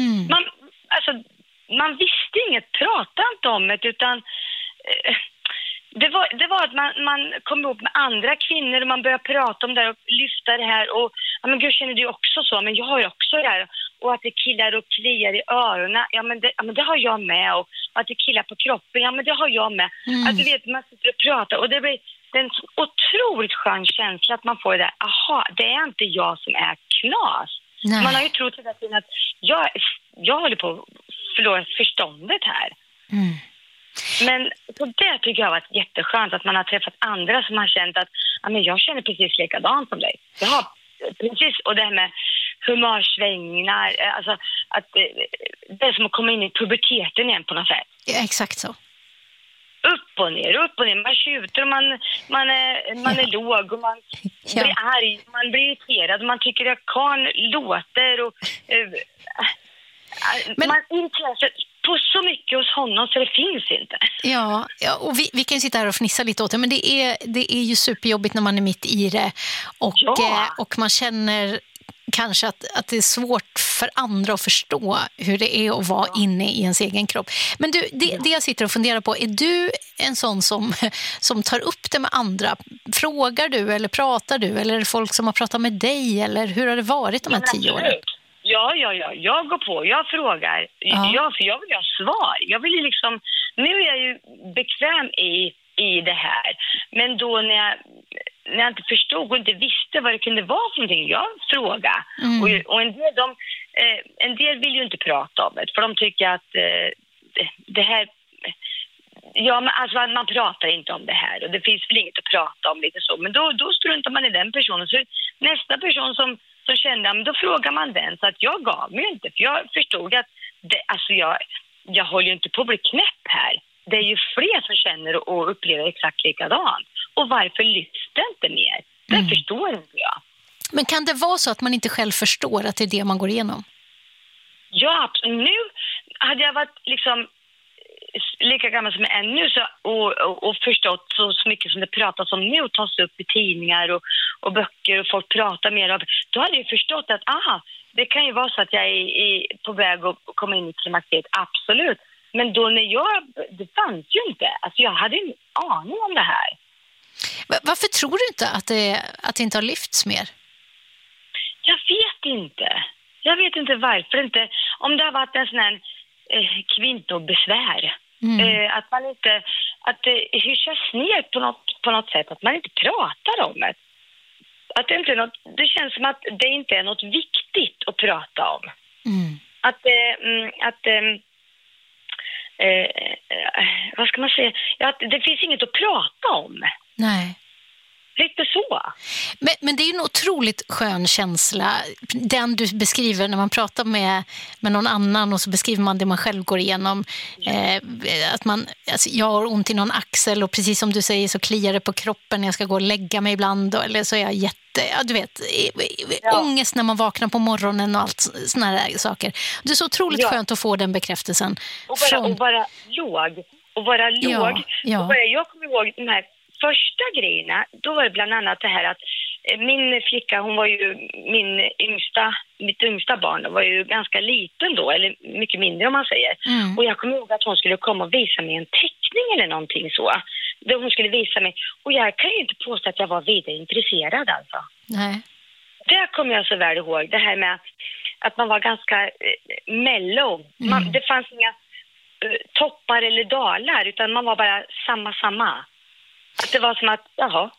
Man visste inget, pratade inte om det, utan det var att man kom ihop med andra kvinnor och man började prata om det och lyfta det här. Och ja, men gud, känner du också så? Men jag har ju också det här. Och att det killar och kliar i öronen, ja men det har jag med. Och att det killar på kroppen, ja men det har jag med. Att du vet, man sitter och pratar och det blir en otroligt skön känsla att man får det där. Aha, det är inte jag som är knas. Nej. Man har ju trott hela tiden att jag håller på att förlora förståndet här. Men på det tycker jag har varit jätteskönt att man har träffat andra som har känt att ja, men jag känner precis likadant som dig. Jag har precis, och det här med humörsvängningar, alltså att det är som att komma in i puberteten igen på något sätt. Ja, exakt så. Upp och ner, man tjuter och man är låg och man blir arg, man blir irriterad, man tycker att karln låter och man irriterar sig på så mycket hos honom så det finns inte. Ja, och vi kan ju sitta här och fnissa lite åt det, men det är ju superjobbigt när man är mitt i det och man känner kanske att det är svårt för andra att förstå hur det är att vara inne i ens egen kropp. Men du, det jag sitter och funderar på, är du en sån som tar upp det med andra? Frågar du eller pratar du? Eller är det folk som har pratat med dig? Eller hur har det varit de här 10 åren? Ja. Jag går på, jag frågar. För jag vill ha svar. Jag vill ju liksom, nu är jag ju bekväm i det här. Men då när jag inte förstod och inte visste vad det kunde vara för någonting, jag frågar. Och en del vill ju inte prata om det, för de tycker att det här, ja, men alltså man pratar inte om det här och det finns väl inget att prata om lite så. Men då struntar man i den personen. Så nästa person som kände, men då frågar man den. Så att jag gav mig inte, för jag förstod att jag håller ju inte på att bli knäpp här. Det är ju fler som känner och upplever exakt likadant. Och varför lyfts det inte mer? Det förstår inte jag. Men kan det vara så att man inte själv förstår att det är det man går igenom? Ja, nu hade jag varit liksom lika gammal som jag är nu och förstått så mycket som det pratas om nu och tas upp i tidningar och böcker och folk pratar mer om, då hade jag förstått att det kan ju vara så att jag är på väg att komma in i klimakteriet, absolut. Men då det fanns ju inte. Alltså jag hade en aning om det här. Varför tror du inte att det inte har lyfts mer? Jag vet inte varför inte. Om det har varit en sån här kvinnobesvär. Att man inte, att det hyschas ner på något sätt. Att man inte pratar om det. Att det inte är något, det känns som att det inte är något viktigt att prata om. Vad ska man säga? Att det finns inget att prata om. Nej. Lite så. Men det är ju en otroligt skön känsla, den du beskriver när man pratar med någon annan och så beskriver man det man själv går igenom. Att jag har ont i någon axel och precis som du säger så kliar det på kroppen när jag ska gå och lägga mig ibland. Eller så är jag ångest när man vaknar på morgonen och allt såna här saker. Det är så otroligt skönt att få den bekräftelsen. Och vara låg. Jag kommer ihåg de här första grejerna, då var det bland annat det här att min flicka, hon var ju mitt yngsta barn, var ju ganska liten då, eller mycket mindre om man säger. Och jag kommer ihåg att hon skulle komma och visa mig en teckning eller någonting så. Då hon skulle visa mig, och jag kan ju inte påstå att jag var vidare intresserad alltså. Nej. Det kommer jag så väl ihåg, det här med att man var ganska mellow. Det fanns inga toppar eller dalar, utan man var bara samma. Att det var som att,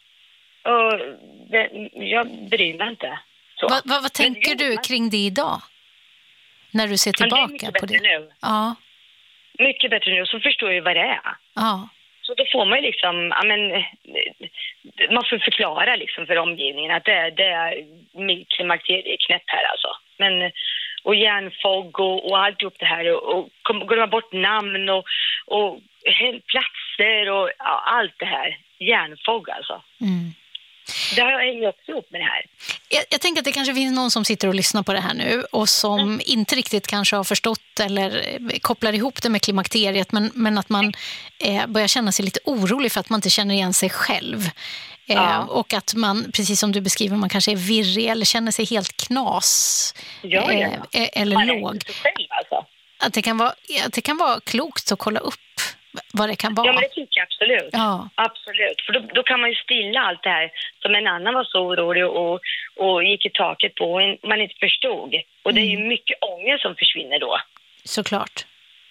jag bryr mig inte. Så. Vad tänker du kring det idag? När du ser tillbaka på det? Nu. Ja. Mycket bättre nu, så förstår jag vad det är. Ja. Så då får man ju liksom, man får förklara liksom för omgivningen att det är klimakterieknäpp här alltså. Men, och hjärnfogg och alltihop det här och glömma bort namn och platser och allt det här. Hjärnfogg alltså. Mm. Det har jag också ihop med det här. Jag tänker att det kanske finns någon som sitter och lyssnar på det här nu och som inte riktigt kanske har förstått eller kopplar ihop det med klimakteriet, men att man börjar känna sig lite orolig för att man inte känner igen sig själv. Och att man, precis som du beskriver, man kanske är virrig eller känner sig helt knas eller låg. Alltså. Att det kan vara klokt att kolla upp vad det kan vara. Ja, men det tycker jag absolut. Ja. Absolut. För då kan man ju stilla allt det här som en annan var så orolig och gick i taket på och man inte förstod. Och det är ju mycket ångest som försvinner då. Såklart.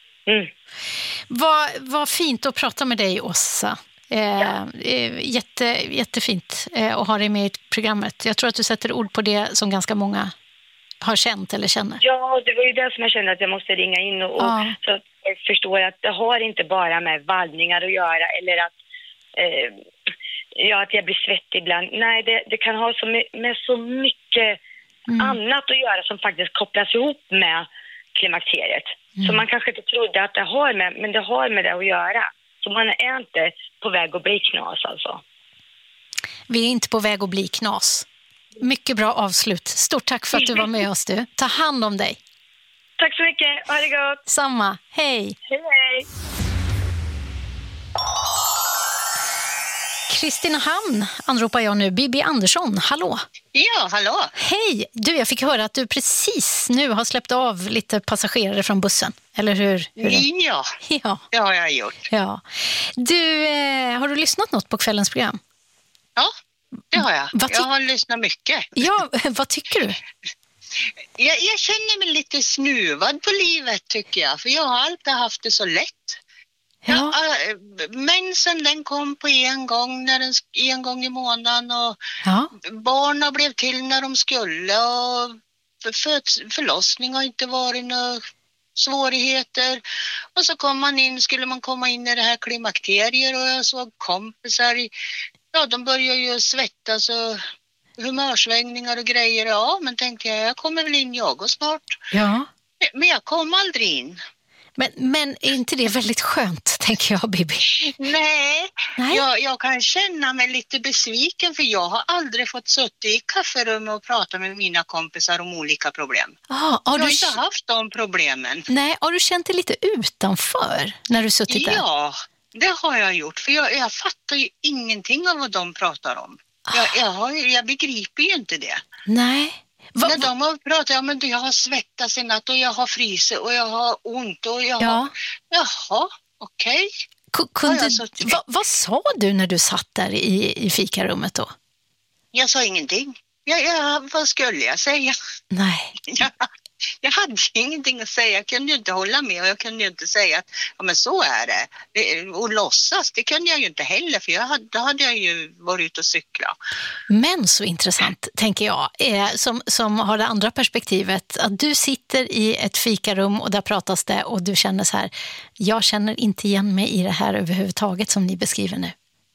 Vad fint att prata med dig, Åsa. Jättefint att ha dig med i programmet. Jag tror att du sätter ord på det som ganska många har känt eller känner. Ja, det var ju det som jag kände att jag måste ringa in och så att jag förstår att det har inte bara med vallningar att göra eller att att jag blir svettig ibland. Nej, det kan ha med så mycket annat att göra som faktiskt kopplas ihop med klimakteriet. Så man kanske inte trodde att det har med, men det har med det att göra. Så man är inte på väg att bli knas alltså. Vi är inte på väg att bli knas. Mycket bra avslut. Stort tack för att du var med oss, du. Ta hand om dig. Tack så mycket. Ha det gott. Samma. Hej. Hej. Kristinehamn anropar jag nu. Bibi Andersson, hallå. Ja, hallå. Hej. Du, jag fick höra att du precis nu har släppt av lite passagerare från bussen. Eller hur? Ja, det har jag gjort. Ja. Du, har du lyssnat något på kvällens program? Ja, det har jag. Jag har lyssnat mycket. Ja, vad tycker du? Jag känner mig lite snuvad på livet tycker jag. För jag har alltid haft det så lätt. Ja. Mensen den kom på en gång i månaden och barnen blev till när de skulle och förlossning har inte varit några svårigheter och så skulle man komma in i det här klimakteriet och jag såg kompisar de börjar ju svettas och humörsvängningar och grejer men tänkte jag kommer väl in jag och snart. Ja. Men jag kom aldrig in. Men är inte det väldigt skönt, tänker jag, Bibi? Nej. Jag kan känna mig lite besviken för jag har aldrig fått sitta i kafferummet och prata med mina kompisar om olika problem. Jag har inte haft de problemen. Nej, har du känt dig lite utanför när du suttit där? Ja, det har jag gjort. För jag fattar ju ingenting av vad de pratar om. Jag begriper ju inte det. Nej. När de har pratat, men jag har svettats i natt och jag har frysit och jag har ont och jag har... Jaha, okej. Vad sa du när du satt där i fikarummet då? Jag sa ingenting. Vad skulle jag säga? Nej. Jag hade ingenting att säga. Jag kunde ju inte hålla med och jag kunde ju inte säga att men så är det. Och låtsas, det kunde jag ju inte heller för då hade jag ju varit ute och cykla. Men så intressant, tänker jag, som har det andra perspektivet, att du sitter i ett fikarum och där pratas det och du känner så här, jag känner inte igen mig i det här överhuvudtaget som ni beskriver nu.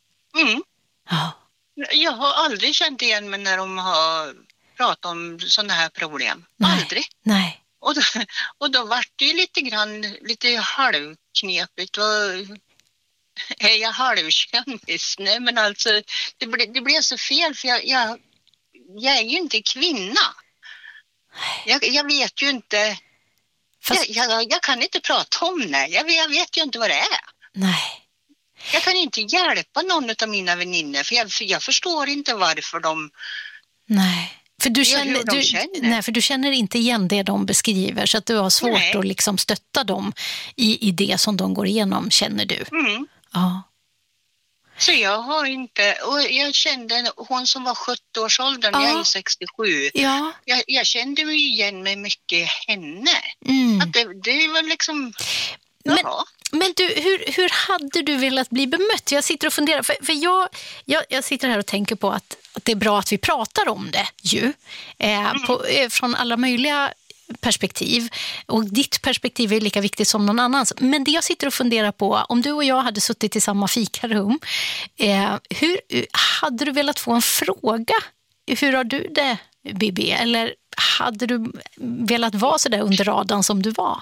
Ja. Jag har aldrig känt igen mig när de har pratat om sådana här problem. Aldrig. Nej. Och då var det ju lite halvknepigt. Är jag halvkändis? Nej, men alltså det blev så fel för jag är ju inte kvinna. Jag vet ju inte. Jag kan inte prata om det. Jag vet ju inte vad det är. Nej. Jag kan inte hjälpa någon av mina väninnor för jag förstår inte varför de... Nej. För du känner inte igen det de beskriver så att du har svårt att liksom stötta dem i det som de går igenom, känner du? Ja. Så jag har inte, och jag kände hon som var 70-årsåldern, jag är 67. Ja. Jag kände mig igen mig mycket i henne. Att det var liksom... Men du, hur hade du velat bli bemött? Jag sitter och funderar, för jag sitter här och tänker på att det är bra att vi pratar om det ju. Från alla möjliga perspektiv. Och ditt perspektiv är lika viktigt som någon annans. Men det jag sitter och funderar på, om du och jag hade suttit i samma fikarum, hur hade du velat få en fråga? Hur har du det, Bibi? Eller hade du velat vara så där under radarn som du var?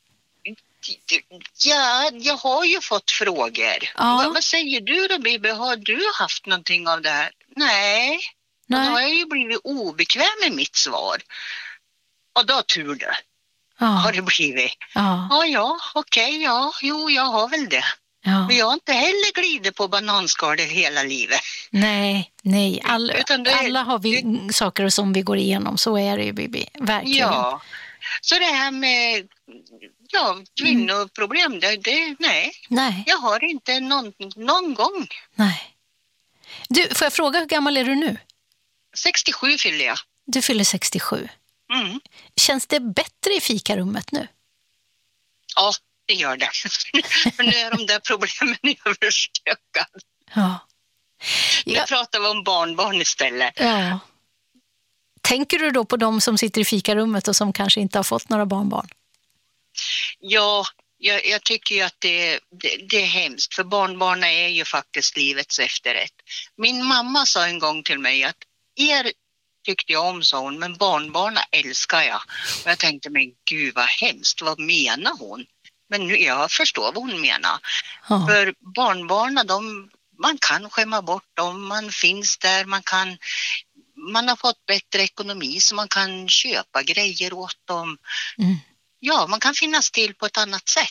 Ja, jag har ju fått frågor. Ja. Vad säger du då, Bibi? Har du haft någonting av det här? Nej. Då har jag ju blivit obekväm med mitt svar. Och då tur det. Har det blivit. Okej, jag har väl det. Ja. Men jag har inte heller glidit på bananskal hela livet. Nej. Alla har vi saker som vi går igenom. Så är det ju, Bibi. Verkligen. Ja. Så det här med kvinnoproblem, nej. Jag har inte någon gång. Nej. Du, får jag fråga, hur gammal är du nu? 67 fyller jag. Du fyller 67. Mm. Känns det bättre i fikarummet nu? Ja, det gör det. För nu är de där problemen överstökade. Ja. Nu pratar vi om barnbarn istället. Ja. Tänker du då på de som sitter i fikarummet och som kanske inte har fått några barnbarn? Ja, jag tycker ju att det är hemskt. För barnbarn är ju faktiskt livets efterrätt. Min mamma sa en gång till mig att tyckte jag om, sa hon, men barnbarna älskar jag. Och jag tänkte, men gud vad hemskt, vad menar hon? Men nu jag förstår vad hon menar. Ja. För barnbarna, man kan skämma bort dem, man finns där, man har fått bättre ekonomi så man kan köpa grejer åt dem. Mm. Ja, man kan finnas till på ett annat sätt.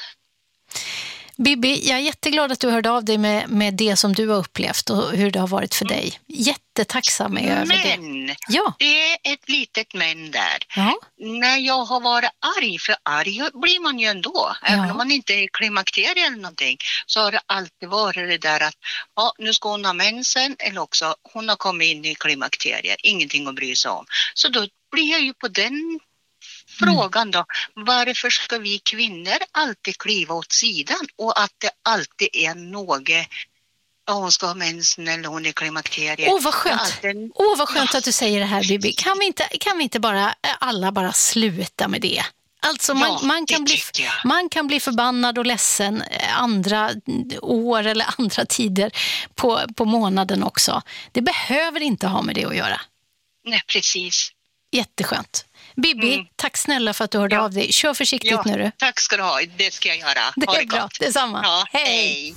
Bibi, jag är jätteglad att du hörde av dig med det som du har upplevt och hur det har varit för dig. Jättetacksam över det. Men, det är ett litet men där. Ja. När jag har varit arg, för arg blir man ju ändå. Även om man inte är klimakterie eller någonting, så har det alltid varit det där att nu ska hon ha mensen, eller också hon har kommit in i klimakterier. Ingenting att bry sig om. Så då blir jag ju på den frågan då, varför ska vi kvinnor alltid kliva åt sidan och att det alltid är något, hon ska ha mensen eller hon är klimakteriet. Vad skönt att du säger det här, Bibi. Kan vi inte alla bara sluta med det? Alltså man kan bli förbannad och ledsen andra år eller andra tider på månaden också. Det behöver inte ha med det att göra. Nej, precis. Jätteskönt. Bibi, tack snälla för att du hörde av dig. Kör försiktigt nu. Tack ska du ha. Det ska jag göra. Det är bra. Detsamma. Ja, hej.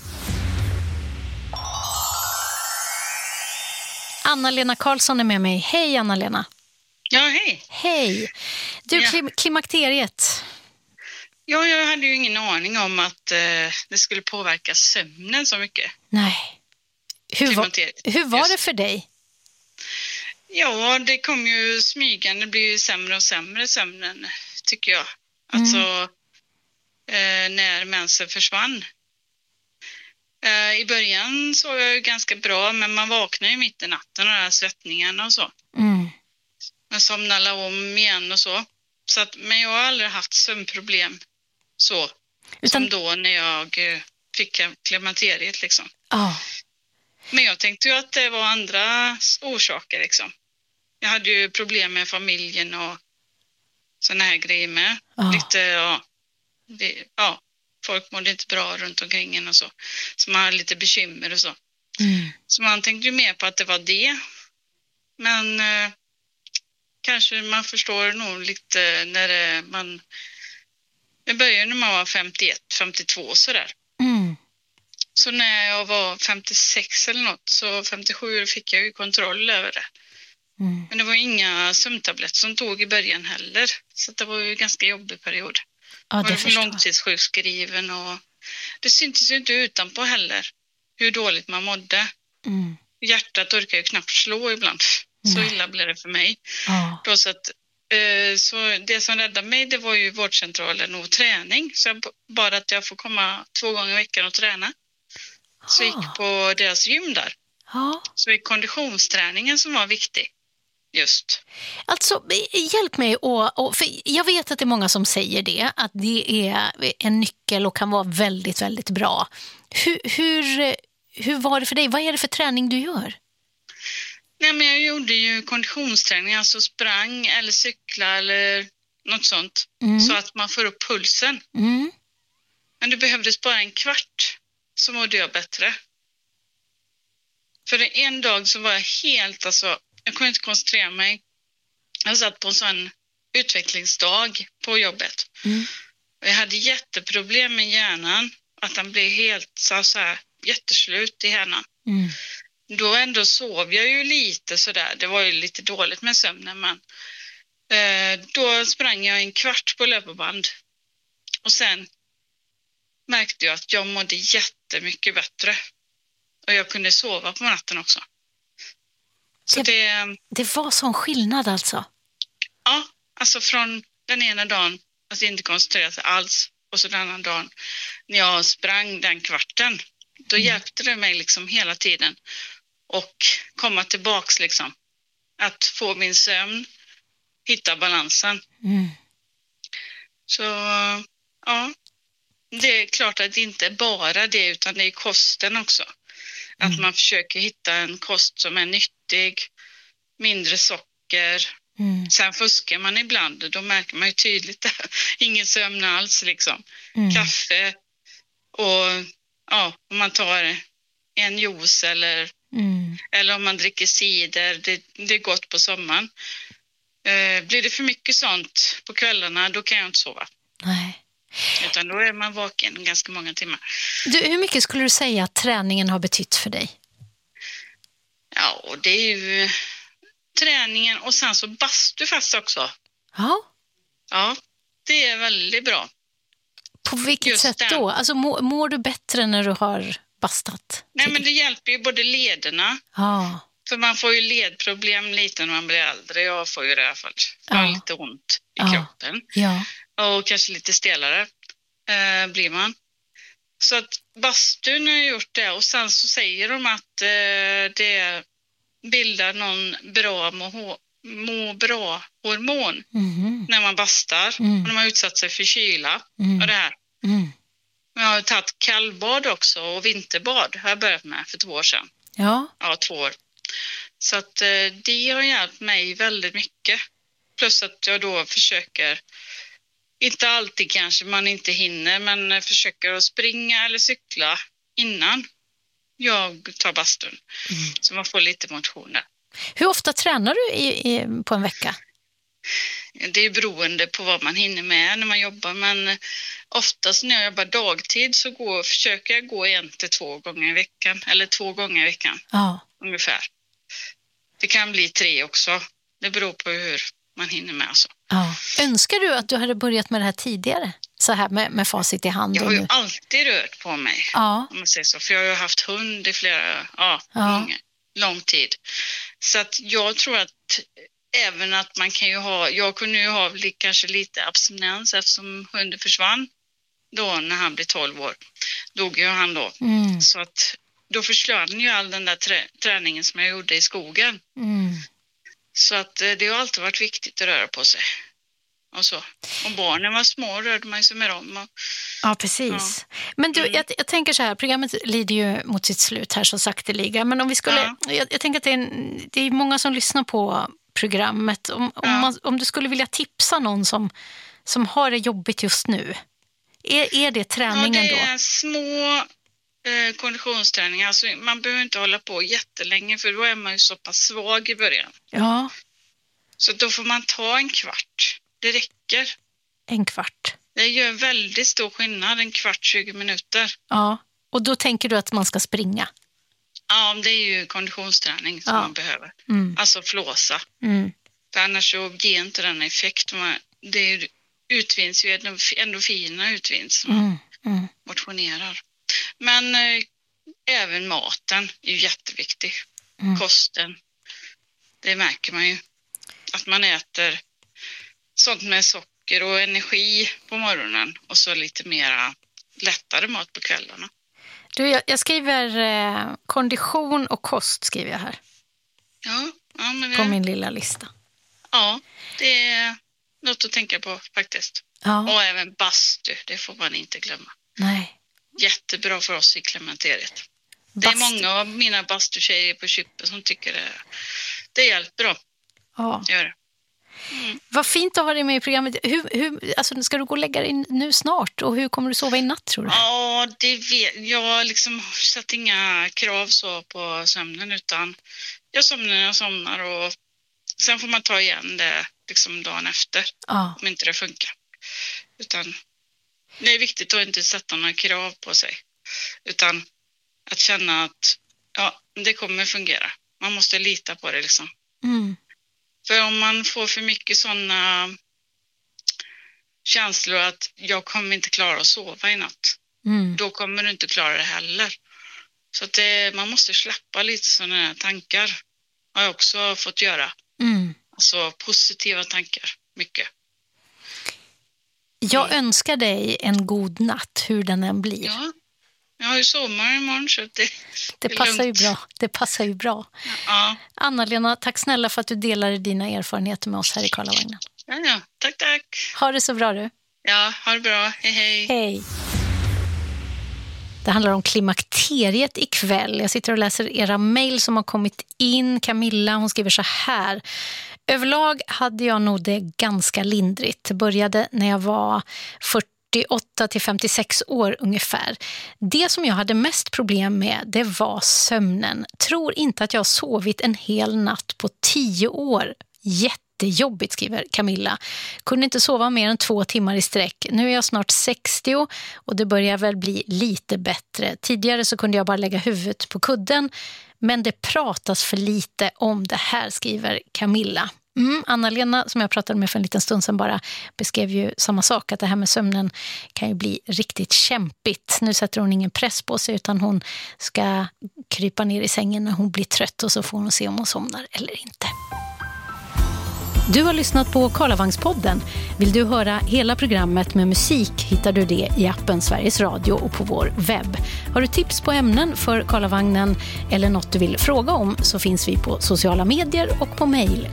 Anna-Lena Karlsson är med mig. Hej, Anna-Lena. Ja, hej. Hej. Du, klimakteriet. Ja, jag hade ju ingen aning om att det skulle påverka sömnen så mycket. Nej. Hur var det för dig? Ja, det kom ju smygande. Det blir ju sämre och sämre sömnen, tycker jag. Alltså, när mensen försvann. I början så var jag ju ganska bra, men man vaknar ju mitt i natten och de här svettningarna och så. Man somnade om igen och så. Men jag har aldrig haft sömnproblem så. Som då när jag fick klimakteriet liksom. Men jag tänkte ju att det var andra orsaker liksom. Jag hade ju problem med familjen och såna här grejer med. Folk mådde inte bra runt omkring en och så. Så man hade lite bekymmer och så. Så man tänkte ju mer på att det var det. Men kanske man förstår nog lite när man... Jag började när man var 51, 52 sådär. Så när jag var 56 eller något, så 57 fick jag ju kontroll över det. Men det var inga sömntabletter som tog i början heller. Så det var ju en ganska jobbig period. Ja, det var långtidssjukskriven och det syntes ju inte utanpå heller hur dåligt man mådde. Hjärtat orkar ju knappt slå ibland. Så illa blev det för mig. Då så det som räddade mig, det var ju vårdcentralen och träning. Så jag bara att jag får komma 2 gånger i veckan och träna. Så jag gick på deras gym där. Så det är konditionsträningen som var viktig. Just. Alltså, hjälp mig. För jag vet att det är många som säger det. Att det är en nyckel och kan vara väldigt, väldigt bra. Hur var det för dig? Vad är det för träning du gör? Nej, men jag gjorde ju konditionsträning. Alltså sprang eller cykla eller något sånt, så att man får upp pulsen. Men det behövdes bara en kvart så mådde jag bättre. För en dag så var jag helt, jag kunde inte koncentrera mig. Jag satt på en sån utvecklingsdag på jobbet. Och jag hade jätteproblem med hjärnan, att den blev helt så här jätteslut i hjärnan. Då ändå sov jag ju lite sådär, det var ju lite dåligt med sömnen, men då sprang jag en kvart på löparband. Och sen märkte jag att jag mådde jättemycket bättre. Och jag kunde sova på natten också. Så det var sån skillnad alltså? Ja, alltså från den ena dagen att inte koncentrera sig alls. Och så den andra dagen när jag sprang den kvarten. Då hjälpte det mig liksom hela tiden. Och komma tillbaks liksom. Att få min sömn. Hitta balansen. Så ja. Det är klart att det inte är bara det, utan det är kosten också. Att man försöker hitta en kost som är nyttig, mindre socker. Sen fuskar man ibland, då märker man ju tydligt ingen sömn alls liksom. Kaffe och om man tar en juice eller om man dricker cider, det är gott på sommaren. Blir det för mycket sånt på kvällarna, då kan jag inte sova. Nej. Utan då är man vaken ganska många timmar. Hur mycket skulle du säga att träningen har betytt för dig? Ja, och det är ju träningen och sen så bastu fast också. Ja. Ja, det är väldigt bra. På vilket just sätt då? Alltså mår du bättre när du har bastat? Nej, men det hjälper ju både lederna. Ja. För man får ju ledproblem lite när man blir äldre. Jag får ju det i alla fall. Jag har lite ont i kroppen. Ja. Och kanske lite stelare blir man. Så att bastun har gjort det. Och sen så säger de att det bildar någon bra må bra hormon när man bastar. Och när man har utsatt sig för kyla och det här. Jag har tagit kallbad också och vinterbad har jag börjat med för 2 år sedan. Ja, 2 år. Så att det har hjälpt mig väldigt mycket. Plus att jag då försöker, inte alltid kanske man inte hinner, men försöker att springa eller cykla innan jag tar bastun. Så man får lite motion där. Hur ofta tränar du på en vecka? Det är beroende på vad man hinner med när man jobbar, men oftast när jag jobbar dagtid så försöker jag gå 1 till 2 gånger i veckan, eller 2 gånger i veckan ungefär. Det kan bli 3 också. Det beror på hur man hinner med. Alltså. Ja. Önskar du att du hade börjat med det här tidigare? Så här med facit i hand? Jag har ju alltid rört på mig. Ja. Om man säger så. För jag har ju haft hund i flera, lång tid. Så att jag tror att även att man kan ju jag kunde ju ha kanske lite abstinens eftersom hunden försvann då när han blev 12 år. Dog ju han då. Så att då försvann ju all den där träningen som jag gjorde i skogen. Så att det har alltid varit viktigt att röra på sig. Och så. Om barnen var små rörde man sig med dem. Ja, precis. Ja. Men du, jag tänker så här, programmet lider ju mot sitt slut här så sakteliga. Men om vi skulle, jag tänker att det är många som lyssnar på programmet. Om du skulle vilja tipsa någon som har det jobbigt just nu. Är det träningen då? Ja, det är små konditionsträningar. Alltså, man behöver inte hålla på jättelänge för då är man ju så pass svag i början. Ja. Så då får man ta en kvart. Det räcker. En kvart. Det gör väldigt stor skillnad, en kvart, 20 minuter. Ja, och då tänker du att man ska springa? Ja, det är ju konditionsträning som man behöver. Alltså flåsa. För annars så ger inte den effekt. Det utvinns ju endorfiner utvinns man motionerar. Men även maten är ju jätteviktig. Kosten. Det märker man ju. Att man äter sånt med socker och energi på morgonen och så lite mera lättare mat på kvällarna. Du, jag skriver kondition och kost skriver jag här. Ja, men på min lilla lista. Ja, det är något att tänka på faktiskt. Ja. Och även bastu, det får man inte glömma. Nej. Jättebra för oss i klimakteriet. Det är många av mina bastutjejer på Kyppen som tycker det hjälper då. Ja. Gör det. Vad fint att ha dig med i programmet. Alltså, ska du gå och lägga dig nu snart? Och hur kommer du sova i natt, tror du? Ja, jag liksom sätter inga krav så på sömnen, utan jag somnar och sen får man ta igen det liksom dagen efter om inte det funkar. Utan det är viktigt att inte sätta några krav på sig, utan att känna att det kommer fungera. Man måste lita på det liksom. För om man får för mycket sådana känslor att jag kommer inte klara att sova i natt, då kommer du inte klara det heller. Så att man måste släppa lite sådana här tankar, har jag också fått göra. Alltså positiva tankar, mycket. Jag önskar dig en god natt, hur den än blir. Ja, jag har ju sommar imorgon, så det passar ju bra. Det passar ju bra. Ja. Anna-Lena, tack snälla för att du delade dina erfarenheter med oss här i Karlavagnen. Ja, tack. Ha det så bra, du. Ja, ha det bra. Hej. Hej. Det handlar om klimakteriet ikväll. Jag sitter och läser era mejl som har kommit in. Camilla, hon skriver så här: överlag hade jag nog det ganska lindrigt. Det började när jag var 48 till 56 år ungefär. Det som jag hade mest problem med, det var sömnen. Tror inte att jag har sovit en hel natt på 10 år. Jättejobbigt, skriver Camilla. Kunde inte sova mer än 2 timmar i sträck. Nu är jag snart 60 och det börjar väl bli lite bättre. Tidigare så kunde jag bara lägga huvudet på kudden, men det pratas för lite om det här, skriver Camilla. Anna-Lena, som jag pratade med för en liten stund sedan, bara beskrev ju samma sak, att det här med sömnen kan ju bli riktigt kämpigt. Nu sätter hon ingen press på sig, utan hon ska krypa ner i sängen när hon blir trött, och så får hon se om hon somnar eller inte. Du har lyssnat på Karlavagspodden. Vill du höra hela programmet med musik hittar du det i appen Sveriges Radio och på vår webb. Har du tips på ämnen för Karlavagnen eller något du vill fråga om, så finns vi på sociala medier och på mejl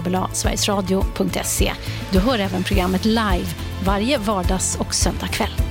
karlavagnen@sverigesradio.se. Du hör även programmet live varje vardags- och söndagkväll.